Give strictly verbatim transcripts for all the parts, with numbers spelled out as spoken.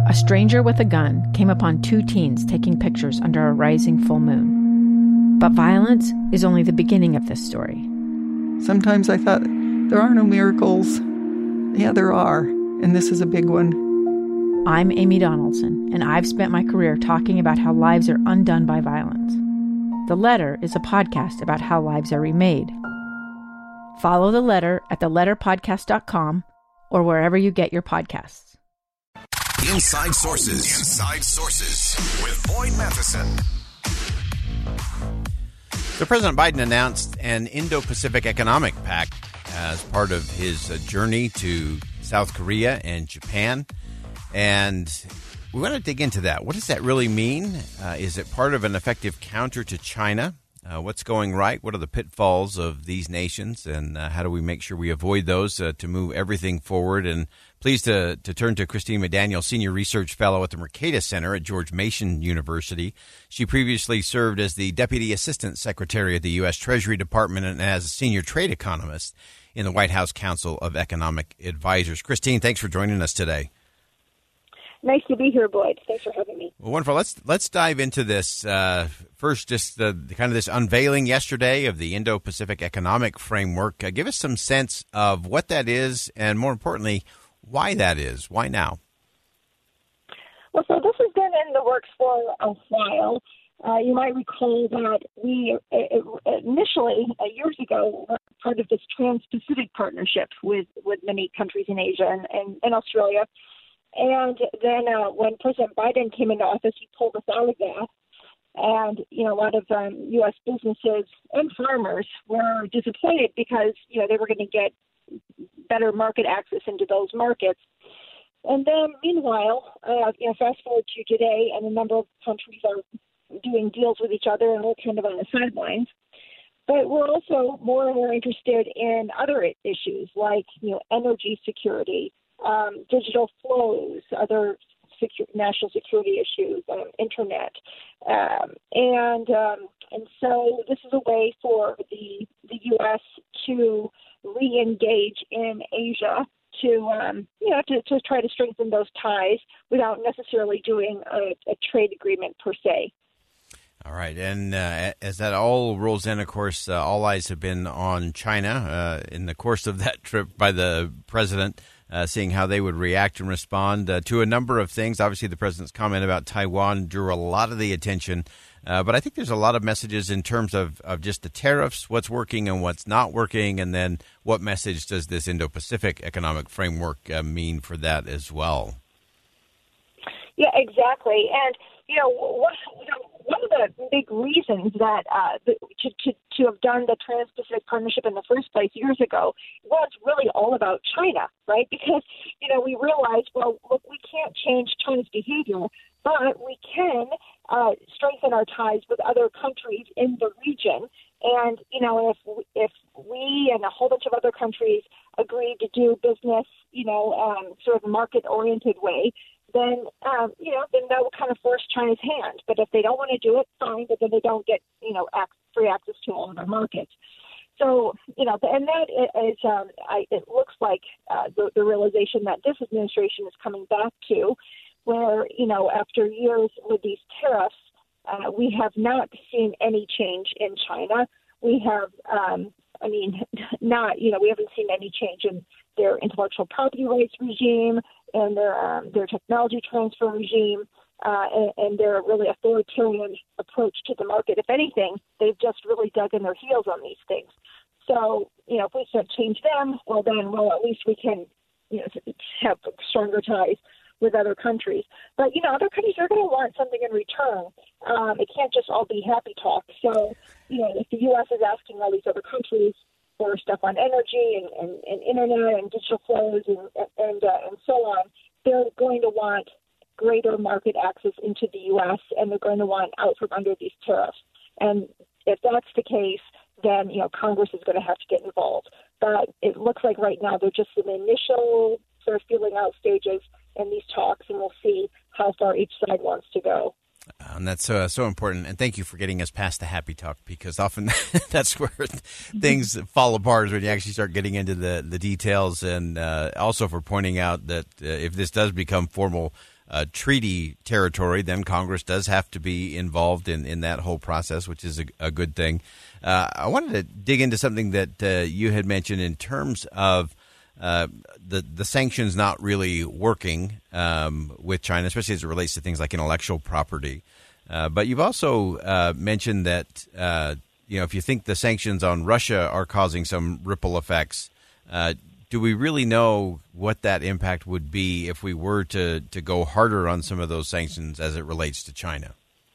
a stranger with a gun came upon two teens taking pictures under a rising full moon. But violence is only the beginning of this story. Sometimes I thought, there are no miracles. Yeah, there are, and this is a big one. I'm Amy Donaldson, and I've spent my career talking about how lives are undone by violence. The Letter is a podcast about how lives are remade. Follow The Letter at the letter podcast dot com or wherever you get your podcasts. Inside Sources. Inside Sources with Boyd Matheson. So President Biden announced an Indo-Pacific Economic Pact as part of his uh, journey to South Korea and Japan. And we want to dig into that. What does that really mean? Uh, is it part of an effective counter to China? Uh, what's going right? What are the pitfalls of these nations? And uh, how do we make sure we avoid those uh, to move everything forward? And pleased to, to turn to Christine McDaniel, Senior Research Fellow at the Mercatus Center at George Mason University. She previously served as the Deputy Assistant Secretary of the U S. Treasury Department and as a Senior Trade Economist in the White House Council of Economic Advisors. Christine, thanks for joining us today. Nice to be here, Boyd. Thanks for having me. Well, wonderful. Let's let's dive into this. Uh, first, just the, the kind of this unveiling yesterday of the Indo-Pacific Economic Framework. Uh, give us some sense of what that is, and more importantly, why that is. Why now? Well, so this has been in the works for a while. Uh, you might recall that we uh, initially, uh, years ago, were part of this Trans-Pacific Partnership with, with many countries in Asia and, and, and Australia. And then uh, when President Biden came into office, he pulled us out of that. And, you know, a lot of um, U S businesses and farmers were disappointed because, you know, they were going to get better market access into those markets. And then, meanwhile, uh, you know, fast forward to today, and a number of countries are doing deals with each other, and we're kind of on the sidelines. But we're also more and more interested in other issues like, you know, energy security, Um, digital flows, other secu- national security issues, um, internet, um, and um, and so this is a way for the the U S to re-engage in Asia to um, you know to, to try to strengthen those ties without necessarily doing a, a trade agreement per se. All right, and uh, as that all rolls in, of course, uh, all eyes have been on China uh, in the course of that trip by the president. Uh, seeing how they would react and respond uh, to a number of things. Obviously, the president's comment about Taiwan drew a lot of the attention. Uh, but I think there's a lot of messages in terms of, of just the tariffs, what's working and what's not working, and then what message does this Indo-Pacific Economic Framework uh, mean for that as well? Yeah, exactly. And, you know, what, you know, one of the big reasons that uh, the, to, to, to have done the Trans-Pacific Partnership in the first place years ago was really all about China, right? Because, you know, we realized, well, look, we can't change China's behavior, but we can uh, strengthen our ties with other countries in the region. And, you know, if if we and a whole bunch of other countries agree to do business, you know, um, sort of market-oriented way, then, um, you know, then that will kind of force China's hand. But if they don't want to do it, fine, but then they don't get, you know, ac- free access to all of our markets. So, you know, and that is, um, I, it looks like uh, the, the realization that this administration is coming back to, where, you know, after years with these tariffs, uh, we have not seen any change in China. We have, um, I mean, not, you know, we haven't seen any change in their intellectual property rights regime and their um, their technology transfer regime uh, and, and their really authoritarian approach to the market. If anything, they've just really dug in their heels on these things. So, you know, if we can't change them, well, then, well, at least we can, you know, have stronger ties with other countries. But, you know, other countries are going to want something in return. Um, it can't just all be happy talk. So, you know, if the U S is asking all these other countries for stuff on energy and, and, and internet and digital flows and and, uh, and so on, they're going to want greater market access into the U S, and they're going to want out from under these tariffs. And if that's the case, then, you know, Congress is going to have to get involved. But it looks like right now they're just in the initial sort of feeling out stages in these talks, and we'll see how far each side wants to go. And that's uh, so important. And thank you for getting us past the happy talk, because often that's where things fall apart, is when you actually start getting into the, the details. And uh, also for pointing out that uh, if this does become formal uh, treaty territory, then Congress does have to be involved in, in that whole process, which is a, a good thing. Uh, I wanted to dig into something that uh, you had mentioned in terms of Uh, the the sanctions not really working um, with China, especially as it relates to things like intellectual property. Uh, but you've also uh, mentioned that uh, you know if you think the sanctions on Russia are causing some ripple effects, uh, do we really know what that impact would be if we were to to go harder on some of those sanctions as it relates to China?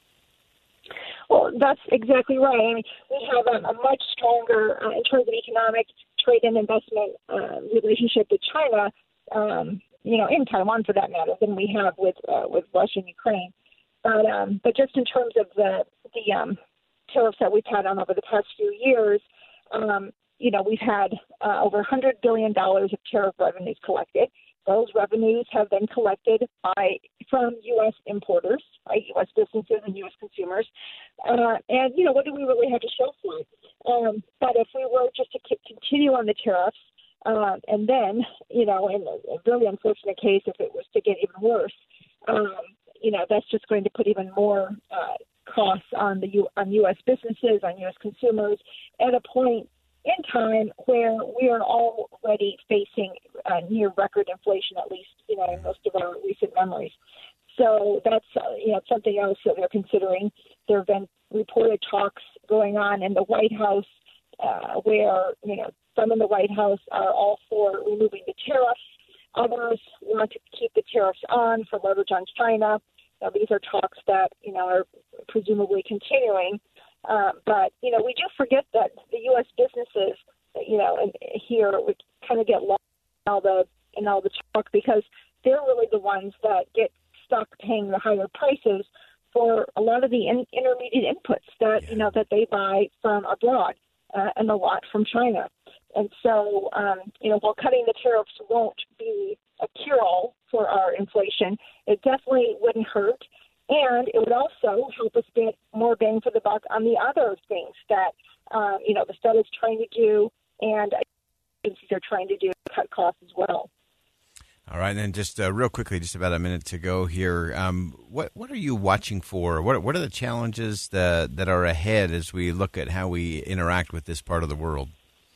Well, that's exactly right. I mean, we have a, a much stronger, uh, in terms of economic trade and investment uh, relationship with China, um, you know, in Taiwan for that matter, than we have with uh, with Russia and Ukraine. But um, but just in terms of the the um, tariffs that we've had on over the past few years, um, you know, we've had uh, over one hundred billion dollars of tariff revenues collected. Those revenues have been collected by from U S importers, right, U S businesses and U S consumers. Uh, and, you know, what do we really have to show for it? Um, but if we were just to c- continue on the tariffs, uh, and then, you know, in a really unfortunate case, if it was to get even worse, um, you know, that's just going to put even more uh, costs on the U- on U S businesses, on U S consumers, at a point in time where we are already facing uh, near record inflation, at least, you know, in most of our recent memories. So that's, uh, you know, something else that they're considering. There have been reported talks going on in the White House uh, where, you know, some in the White House are all for removing the tariffs. Others want to keep the tariffs on for leverage on China. Now, these are talks that, you know, are presumably continuing. Uh, but, you know, we do forget that the U S businesses, you know, and here would kind of get lost in all the, in all the talk, because they're really the ones that get stuck paying the higher prices for a lot of the in, intermediate inputs that, yeah. you know, that they buy from abroad uh, and a lot from China. And so, um, you know, while cutting the tariffs won't be a cure-all for our inflation, it definitely wouldn't hurt. And it would also help us get more bang for the buck on the other things that, uh, you know, the Fed is trying to do and agencies are trying to do to cut costs as well. All right, and then just uh, real quickly, just about a minute to go here. Um, what what are you watching for? What what are the challenges that that are ahead as we look at how we interact with this part of the world?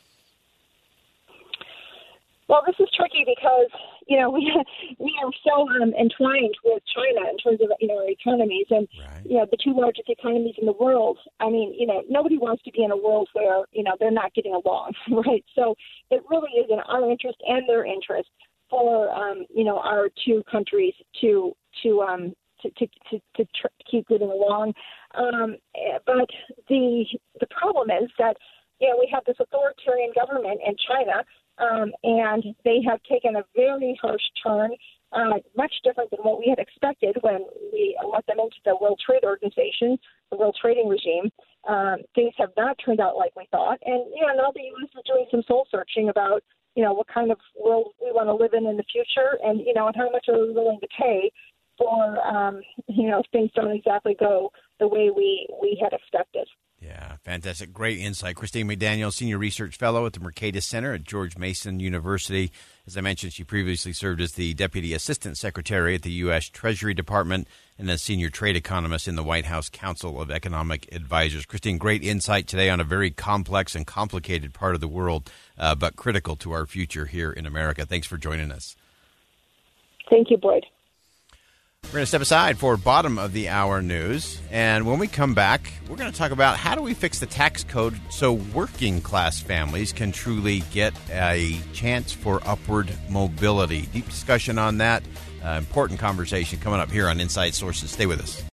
Well, this is tricky because, you know, we we are so um, entwined with China in terms of, you know, our economies, and, right. you know, the two largest economies in the world. I mean, you know, nobody wants to be in a world where, you know, they're not getting along, right? So it really is in our interest and their interest for, um, you know, our two countries to to um, to to, to, to tr- keep getting along. Um, but the the problem is that, you know, we have this authoritarian government in China. Um, and they have taken a very harsh turn, uh, much different than what we had expected when we let them into the World Trade Organization, the World Trading Regime. Um, things have not turned out like we thought. And, you know, now the U S is doing some soul searching about, you know, what kind of world we want to live in in the future, and, you know, and how much are we willing to pay for, um, you know, if things don't exactly go the way we, we had expected. Yeah, fantastic. Great insight. Christine McDaniel, Senior Research Fellow at the Mercatus Center at George Mason University. As I mentioned, she previously served as the Deputy Assistant Secretary at the U S Treasury Department and as Senior Trade Economist in the White House Council of Economic Advisors. Christine, great insight today on a very complex and complicated part of the world, uh, but critical to our future here in America. Thanks for joining us. Thank you, Boyd. We're going to step aside for bottom of the hour news. And when we come back, we're going to talk about how do we fix the tax code so working class families can truly get a chance for upward mobility. Deep discussion on that. Uh, important conversation coming up here on Inside Sources. Stay with us.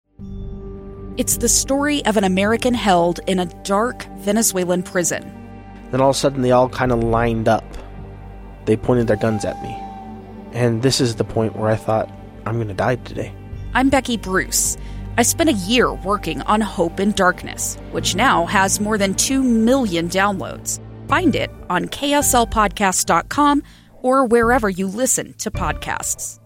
It's the story of an American held in a dark Venezuelan prison. Then all of a sudden they all kind of lined up. They pointed their guns at me. And this is the point where I thought, I'm going to die today. I'm Becky Bruce. I spent a year working on Hope in Darkness, which now has more than two million downloads. Find it on K S L podcast dot com or wherever you listen to podcasts.